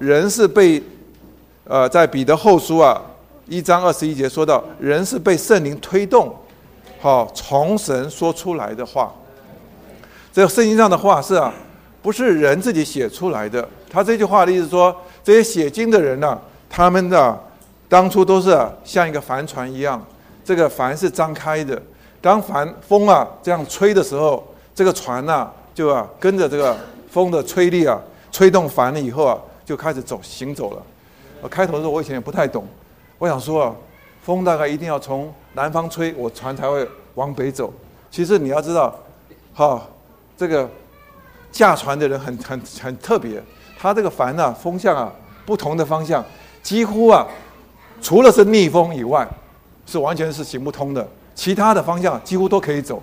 人是被在彼得后书1章21节说到，人是被圣灵推动，从神说出来的话。这个圣经上的话是不是人自己写出来的？他这句话的意思说，这些写经的人他们当初都是像一个帆船一样，这个帆是张开的，当风这样吹的时候，这个船就跟着这个风的吹力吹动帆了以后就开始行走了。开头的时候我以前也不太懂，我想说风大概一定要从南方吹，我船才会往北走。其实你要知道这个驾船的人很特别，他这个帆风向不同的方向，几乎除了是逆风以外是完全是行不通的，其他的方向几乎都可以走。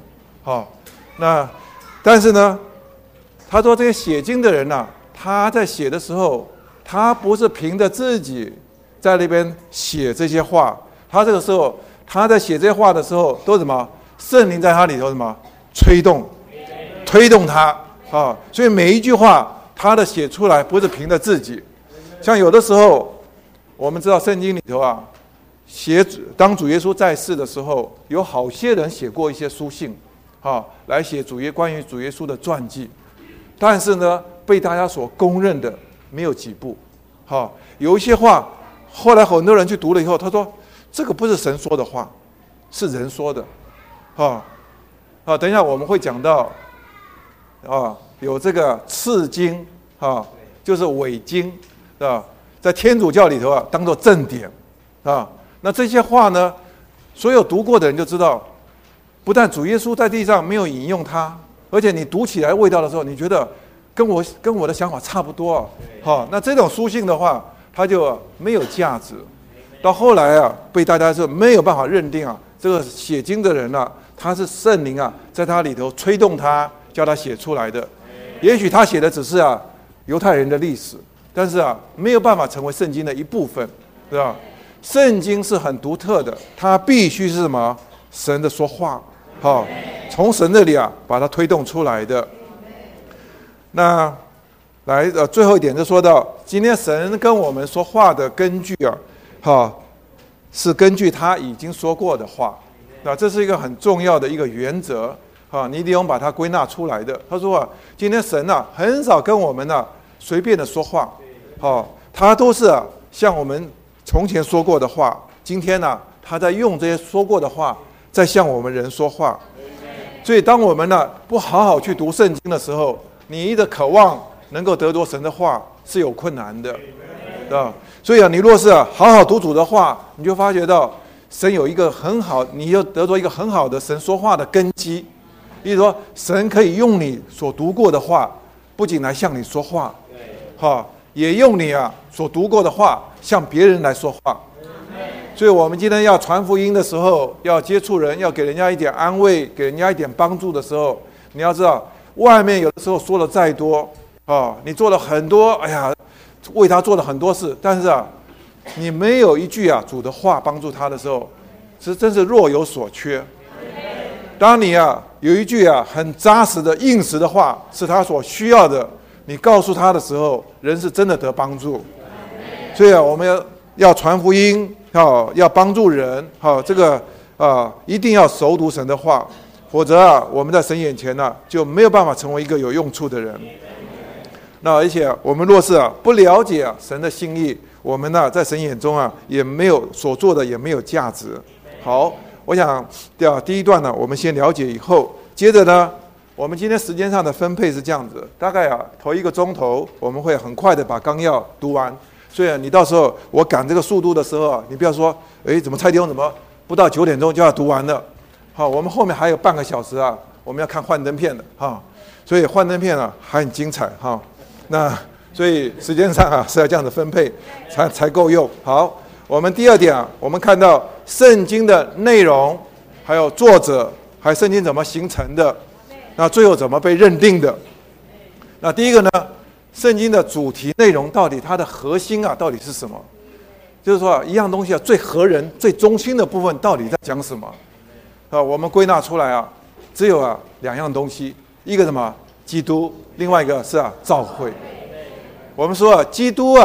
但是呢，他说这些写经的人他在写的时候，他不是凭着自己在那边写这些话，他这个时候他在写这些话的时候都什么？圣灵在他里头什么？推动他所以每一句话他的写出来不是凭着自己。像有的时候我们知道圣经里头当主耶稣在世的时候，有好些人写过一些书信来写关于主耶稣的传记，但是呢被大家所公认的没有几部。有一些话后来很多人去读了以后，他说这个不是神说的话，是人说的。等一下我们会讲到有这个次经就是伪经在天主教里头当作正典那这些话呢，所有读过的人就知道，不但主耶稣在地上没有引用它，而且你读起来味道的时候，你觉得跟我的想法差不多那这种书信的话，它就没有价值。到后来被大家说没有办法认定这个写经的人他是圣灵在他里头吹动他，叫他写出来的。也许他写的只是犹太人的历史，但是没有办法成为圣经的一部分，对吧？圣经是很独特的，它必须是什么？神的说话，从神那里把它推动出来的。那最后一点就说到，今天神跟我们说话的根据是根据他已经说过的话。这是一个很重要的一个原则尼迪翁把它归纳出来的。他说今天神很少跟我们随便的说话他都是像我们从前说过的话，今天他在用这些说过的话在向我们人说话。所以当我们不好好去读圣经的时候，你的渴望能够得着神的话是有困难的所以你若是好好读主的话，你就发觉到神有一个很好，你就得着一个很好的神说话的根基。意思说神可以用你所读过的话不仅来向你说话也用你所读过的话向别人来说话。所以我们今天要传福音的时候，要接触人，要给人家一点安慰，给人家一点帮助的时候，你要知道外面有的时候说了再多你做了很多为他做了很多事，但是你没有一句主的话帮助他的时候，真是若有所缺。当你有一句很扎实的硬实的话是他所需要的，你告诉他的时候，人是真的得帮助。所以我们要传福音要帮助人这个一定要熟读神的话，否则我们在神眼前就没有办法成为一个有用处的人。那而且我们若是不了解神的心意，我们在神眼中也没有所做的也没有价值。好，我想第一段我们先了解以后，接着呢我们今天时间上的分配是这样子，大概头1个钟头我们会很快的把纲要读完。所以你到时候我赶这个速度的时候你不要说怎么蔡弟兄怎么不到9点钟就要读完了。我们后面还有半个小时我们要看幻灯片的所以幻灯片还很精彩那所以时间上是要这样子分配才够用。好，我们第二点我们看到圣经的内容，还有作者，还有圣经怎么形成的，那最后怎么被认定的。那第一个呢，圣经的主题内容到底它的核心到底是什么？就是说一样东西最合人最中心的部分到底在讲什么我们归纳出来只有2样东西，一个什么？基督，另外一个是教会。我们说基督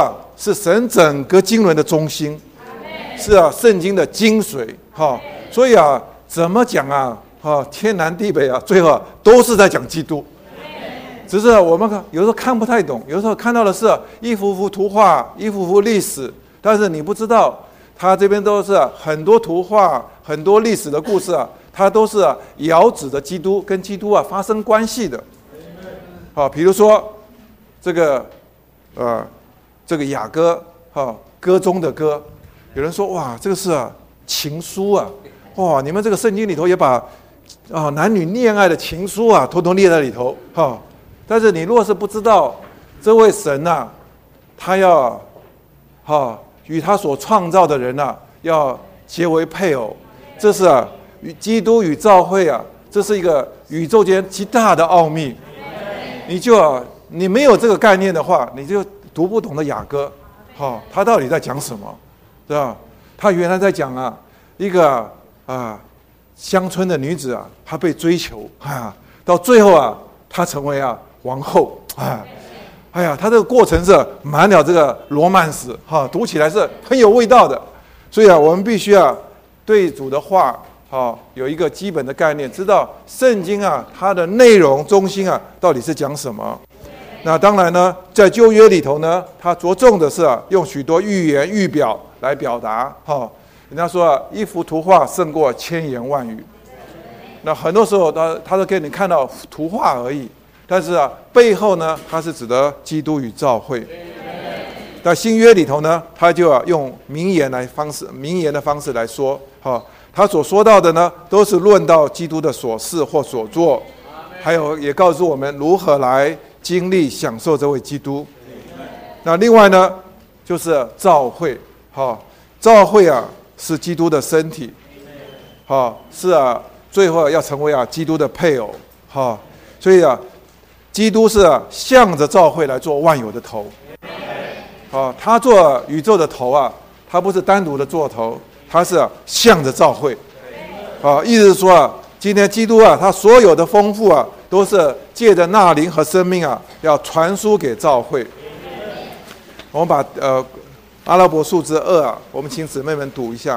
是神整个经纶的中心，是圣经的精髓。所以怎么讲天南地北最后都是在讲基督。只是我们有时候看不太懂，有时候看到的是一幅幅图画，一幅幅历史，但是你不知道它这边都是很多图画、很多历史的故事它都是遥指的基督，跟基督发生关系的。比如说这个雅歌歌中的歌，有人说哇，这个是情书哇，你们这个圣经里头也把男女恋爱的情书统统列在里头但是你若是不知道这位神他要与他所创造的人要结为配偶，这是与基督与教会这是一个宇宙间极大的奥秘。你没有这个概念的话，你就读不懂的雅歌他到底在讲什么，对吧？他原来在讲一个乡村的女子她被追求到最后她成为王后他这个过程是满了这个罗曼史读起来是很有味道的。所以我们必须对主的话有一个基本的概念，知道圣经它的内容中心到底是讲什么。那当然呢，在旧约里头呢，它着重的是用许多寓言寓表来表达人家说一幅图画胜过千言万语。那很多时候他都给你看到图画而已，但是背后呢，它是指的基督与教会。在新约里头呢，他就用名言的方式来说他所说到的呢，都是论到基督的所事或所做，还有也告诉我们如何来经历享受这位基督。那另外呢，就是教会教会是基督的身体是最后要成为基督的配偶所以基督是向着教会来做万有的头他做宇宙的头他不是单独的做头，他是向着教会意思是说今天基督他所有的丰富都是借着那灵和生命要传输给教会。我们把阿拉伯数字2我们请姊妹们读一下。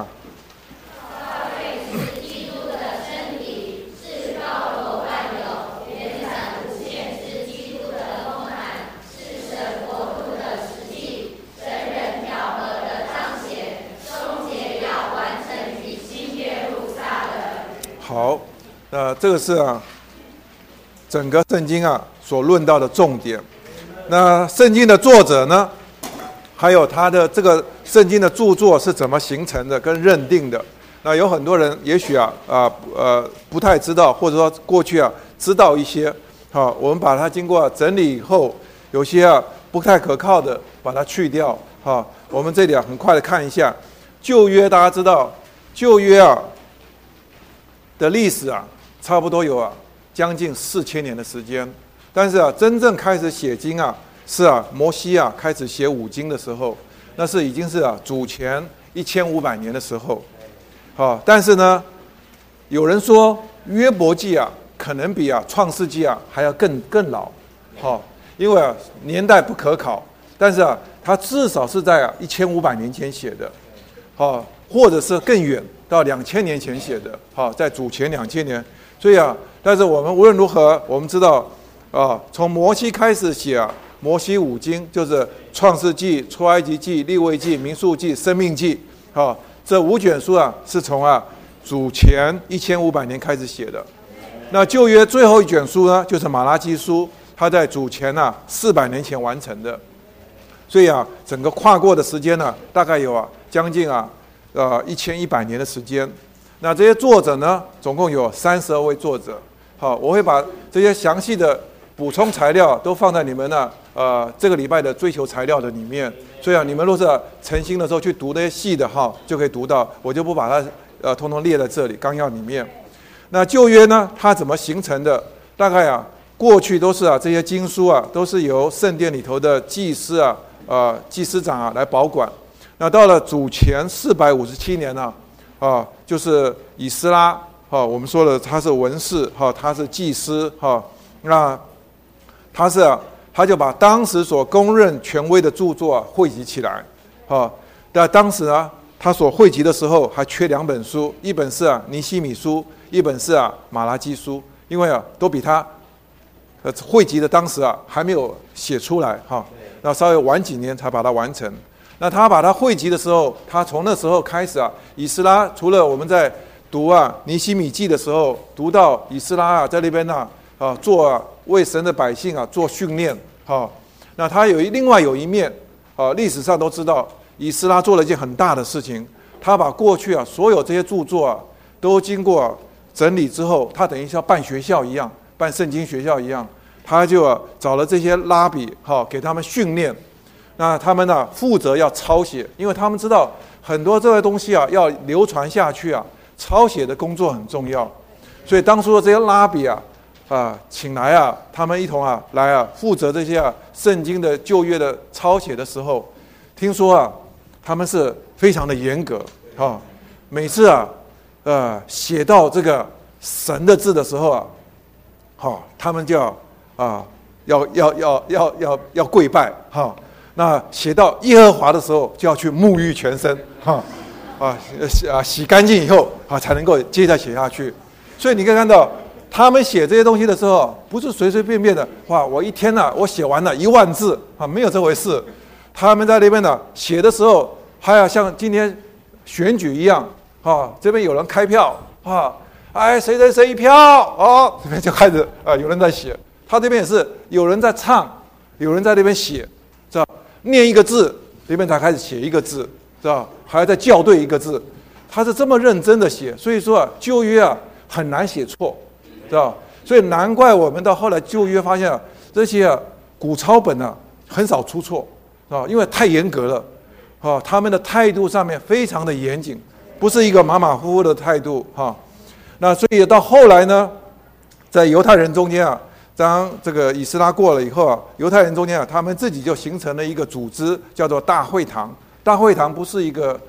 好，这个是整个圣经所论到的重点。那圣经的作者呢，还有他的这个圣经的著作是怎么形成的跟认定的？那有很多人也许不太知道，或者说过去知道一些我们把它经过整理以后，有些不太可靠的把它去掉我们这里很快的看一下旧约。大家知道旧约的历史差不多有将近4000年的时间，但是真正开始写经是摩西开始写五经的时候，那是已经是主前1500年的时候但是呢，有人说约伯记可能比创世纪还要更老因为年代不可考，但是它至少是在1500年前写的或者是更远到2000年前写的在主前2000年。所以但是我们无论如何，我们知道从摩西开始写摩西五经，就是创世纪、出埃及记、利未记、民数记、申命记这5卷书是从主前1500年开始写的。那旧约最后一卷书呢，就是马拉基书，它在主前400年前完成的。所以整个跨过的时间大概有将近1100年的时间。那这些作者呢，总共有32位作者我会把这些详细的补充材料都放在你们这个礼拜的追求材料的里面。所以你们若是诚心的时候去读那些细的就可以读到，我就不把它统统列在这里纲要里面。那旧约呢，它怎么形成的？大概过去都是这些经书都是由圣殿里头的祭司祭司长来保管。那到了主前457年就是以斯拉我们说的他是文士他是祭司那他他就把当时所公认权威的著作汇集起来。那当时啊，他所汇集的时候还缺2本书，一本是尼希米书，一本是马拉基书，因为都比他汇集的当时还没有写出来那稍微晚几年才把它完成。那他把它汇集的时候，他从那时候开始以斯拉除了我们在读尼希米记的时候，读到以斯拉在那边做为神的百姓做训练那他另外有一面历史上都知道，以斯拉做了一件很大的事情，他把过去所有这些著作都经过整理之后，他等于像办学校一样，办圣经学校一样，他就找了这些拉比给他们训练。那他们负责要抄写，因为他们知道很多这些东西要流传下去抄写的工作很重要，所以当初的这些拉比请来他们一同来负责这些圣经的旧约的抄写的时候，听说他们是非常的严格每次写到这个神的字的时候他们就要跪拜那写到耶和华的时候，就要去沐浴全身洗干净以后才能够接着写下去。所以你可以看到，他们写这些东西的时候，不是随随便便的我一天我写完了10000字没有这回事。他们在那边写的时候，还要像今天选举一样这边有人开票谁谁谁一票这边就开始有人在写。他这边也是有人在唱，有人在那边写，知道念一个字，那边才开始写一个字，知道还要再校对一个字。他是这么认真的写，所以说旧约很难写错，知道？所以难怪我们到后来旧约发现这些古抄本很少出错因为太严格了他们的态度上面非常的严谨，不是一个马马虎虎的态度那所以到后来呢，在犹太人中间当这个以斯拉过了以后犹太人中间他们自己就形成了一个组织，叫做大会堂。大会堂不是一个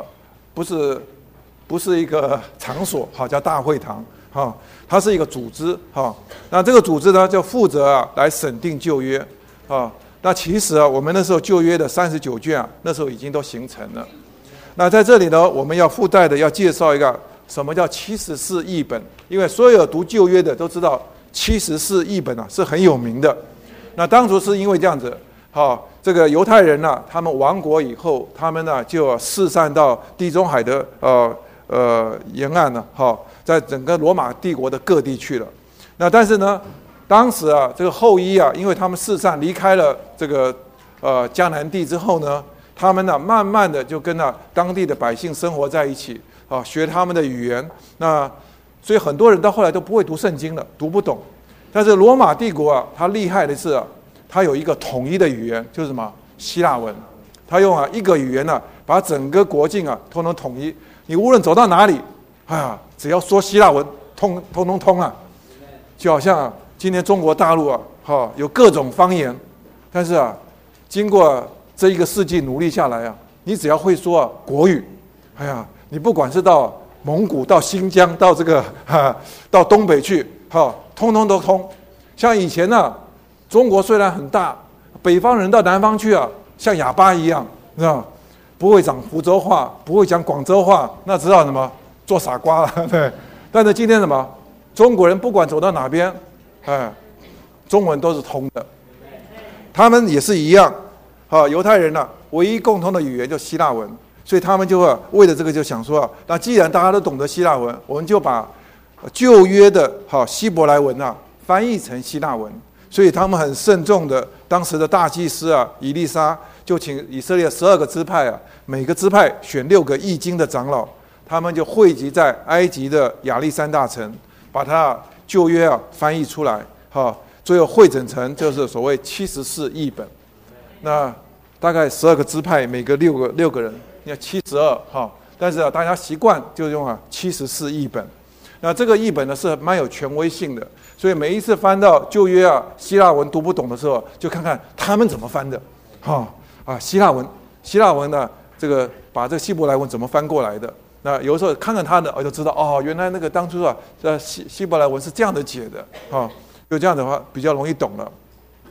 不是一个场所叫大会堂它是一个组织那这个组织呢就负责来审定旧约那其实我们那时候旧约的39卷那时候已经都形成了。那在这里呢，我们要附带的要介绍一个什么叫74译本，因为所有读旧约的都知道74译本是很有名的。那当初是因为这样子这个犹太人他们亡国以后，他们就四散到地中海的沿岸在整个罗马帝国的各地去了。那但是呢，当时这个后裔因为他们四散离开了这个迦南地之后呢，他们慢慢的就跟当地的百姓生活在一起学他们的语言。那所以很多人到后来都不会读圣经了，读不懂。但是罗马帝国它厉害的是它有一个统一的语言，就是什么希腊文。它用一个语言把整个国境通通统一。你无论走到哪里只要说希腊文通就好像今天中国大陆有各种方言，但是经过这一个世纪努力下来你只要会说国语，你不管是到蒙古、到新疆、到这个到东北去通通都通。像以前中国虽然很大，北方人到南方去像哑巴一样，知道不会讲福州话，不会讲广州话，那知道什么做傻瓜了对。但是今天什么中国人不管走到哪边中文都是通的。他们也是一样犹太人唯一共同的语言就希腊文，所以他们就为了这个就想说那既然大家都懂得希腊文，我们就把旧约的希伯来文翻译成希腊文。所以他们很慎重的，当时的大祭司以利沙就请以色列12个支派每个支派选6个译经的长老，他们就汇集在埃及的亚历山大城，把它旧约翻译出来最后汇整成就是所谓74译本。那大概12个支派，每个6个人，你看72但是大家习惯就用74译本。那这个译本呢是蛮有权威性的，所以每一次翻到旧约希腊文读不懂的时候，就看看他们怎么翻的希腊文呢这个把这个希伯来文怎么翻过来的。那有时候看看他的就知道原来那个当初希伯来文是这样的解的就这样的话比较容易懂了。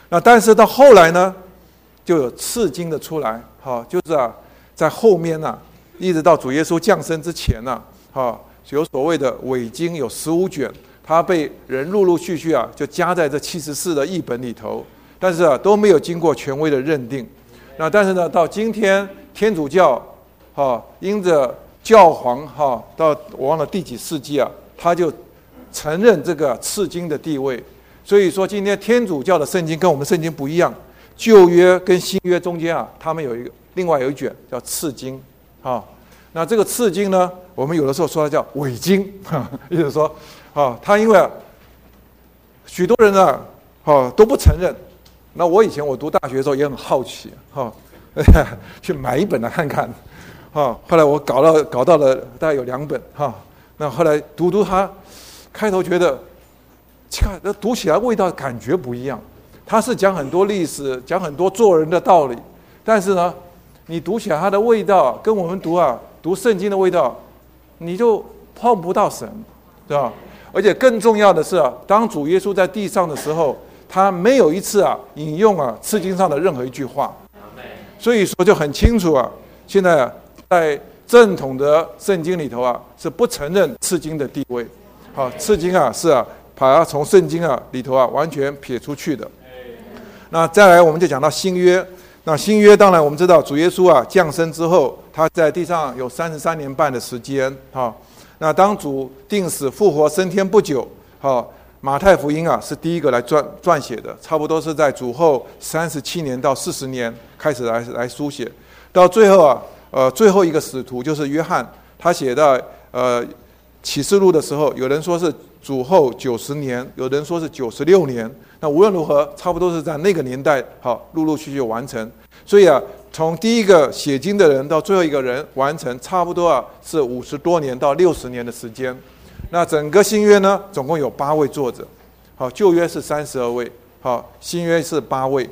那但是到后来呢，就有次经的出来，就是在后面呢，一直到主耶稣降生之前呢，有所谓的伪经有15卷，它被人陆陆续续就加在这74的译本里头，但是都没有经过权威的认定。那但是呢，到今天天主教因着教皇到我忘了第几世纪他就承认这个次经的地位。所以说今天天主教的圣经跟我们圣经不一样，旧约跟新约中间他们另外有一卷叫次经那这个次经呢，我们有的时候说它叫伪经意思说他因为许多人呢都不承认。那我以前我读大学的时候也很好奇去买一本来看看后来我搞到了大概有2本那后来读它，开头觉得读起来味道感觉不一样。它是讲很多历史，讲很多做人的道理，但是呢，你读起来它的味道跟我们读圣经的味道，你就碰不到神，对吧？而且更重要的是当主耶稣在地上的时候，他没有一次引用次经上的任何一句话，所以说就很清楚现在在正统的圣经里头是不承认次经的地位。次经是把它从圣经里头完全撇出去的。那再来我们就讲到新约。那新约当然我们知道主耶稣降生之后，他在地上有33年半的时间那当主定死复活升天不久马太福音是第一个来撰写的，差不多是在主后37年到40年开始来书写。到最后最后一个使徒就是约翰，他写到启示录的时候，有人说是主后90年，有人说是96年。那无论如何，差不多是在那个年代陆陆续续完成。所以从第一个写经的人到最后一个人完成，差不多是50多年到60年的时间。那整个新约呢，总共有8位作者，旧约是32位，新约是8位。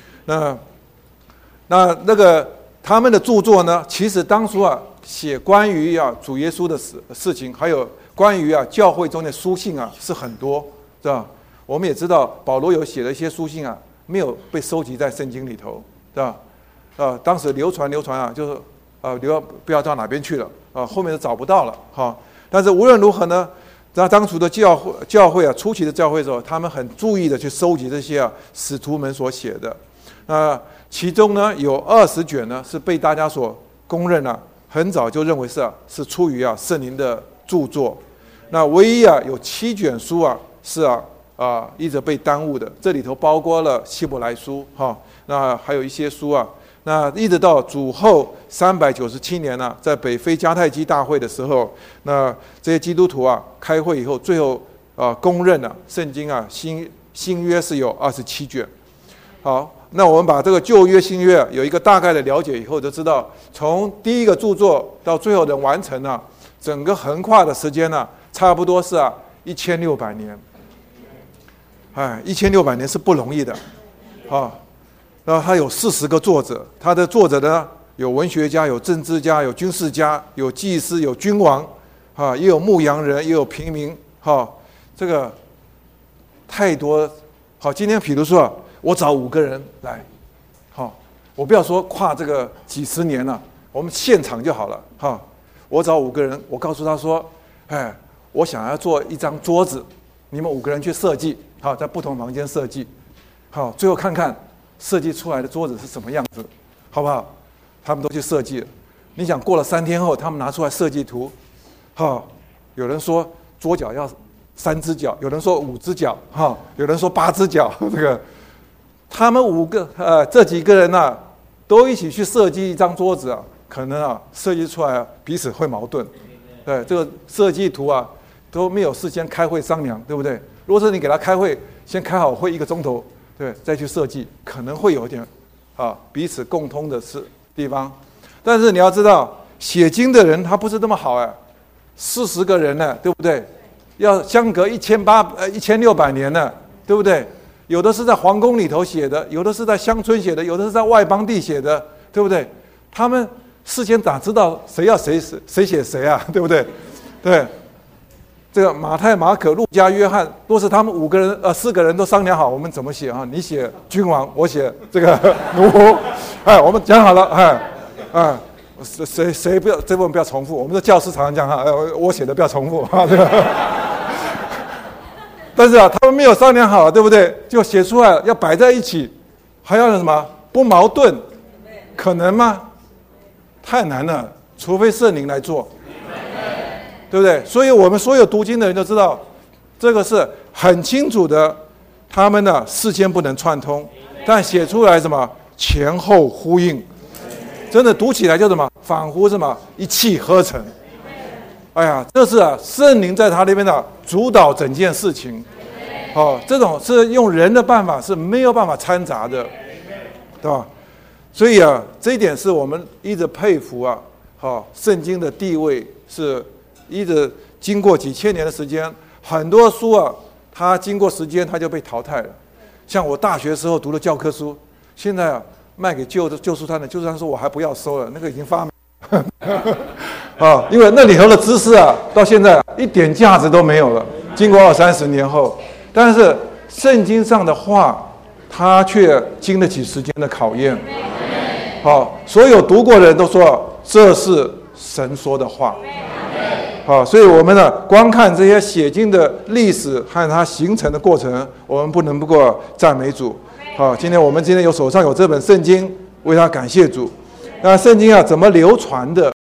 那个他们的著作呢，其实当初写关于主耶稣的事情，还有关于教会中的书信是很多，是吧？我们也知道保罗有写了一些书信没有被收集在圣经里头，是吧？当时流传就是不要到哪边去了后面都找不到了但是无论如何呢，在当初的教会初期的教会的时候，他们很注意的去收集这些使徒们所写的。其中呢有20卷呢是被大家所公认很早就认为是出于圣灵的著作。那唯一有7卷书是一直被耽误的，这里头包括了希伯来书那还有一些书那一直到主后397年在北非迦太基大会的时候，那这些基督徒开会以后，最后公认圣经新约是有27卷。好，那我们把这个旧约新约有一个大概的了解以后，就知道从第一个著作到最后的完成整个横跨的时间差不多是1600年。1600年是不容易的然后他有40个作者，他的作者呢有文学家，有政治家，有军事家，有祭司，有君王也有牧羊人，也有平民这个太多。今天比如说我找5个人来我不要说跨这个几十年了，我们现场就好了我找5个人，我告诉他说我想要做一张桌子，你们5个人去设计在不同房间设计最后看看设计出来的桌子是什么样子，好不好？他们都去设计了。你想过了3天后，他们拿出来设计图有人说桌脚要3只脚，有人说5只脚有人说8只脚这个他们5个这几个人都一起去设计一张桌子可能设计出来彼此会矛盾。对，这个设计图都没有事先开会商量，对不对？如果是你给他开会，先开好会1个钟头，对，再去设计，可能会有一点彼此共通的地方。但是你要知道，写经的人他不是那么好40个人呢，对不对？要相隔1600年呢，对不对？有的是在皇宫里头写的，有的是在乡村写的，有的是在外邦地写的，对不对？他们事先哪知道谁要谁写谁对不对？对。 这个马太、马可、路加、约翰，若是他们4个人都商量好，我们怎么写啊？你写君王，我写这个奴仆，我们讲好了，谁不要这部分不要重复？我们的教师常常讲我写的不要重复这个。但是他们没有商量好，对不对？就写出来要摆在一起，还要什么不矛盾？可能吗？太难了，除非圣灵来做，对不对？所以我们所有读经的人都知道，这个是很清楚的，他们呢事先不能串通，但写出来什么前后呼应，真的读起来就什么仿佛什么一气呵成。哎呀，这是圣灵在他那边主导整件事情，这种是用人的办法是没有办法掺杂的，对吧？所以这一点是我们一直佩服圣经的地位是一直经过几千年的时间，很多书它经过时间它就被淘汰了。像我大学时候读的教科书，现在卖给旧书摊的，旧书摊说我还不要收了，那个已经发霉因为那里头的知识到现在一点价值都没有了，经过20-30年后，但是圣经上的话，它却经得起时间的考验。所有读过的人都说这是神说的话。所以我们呢，光看这些写经的历史和它形成的过程，我们不能不过赞美主。今天我们手上有这本圣经，为他感谢主。那圣经怎么流传的？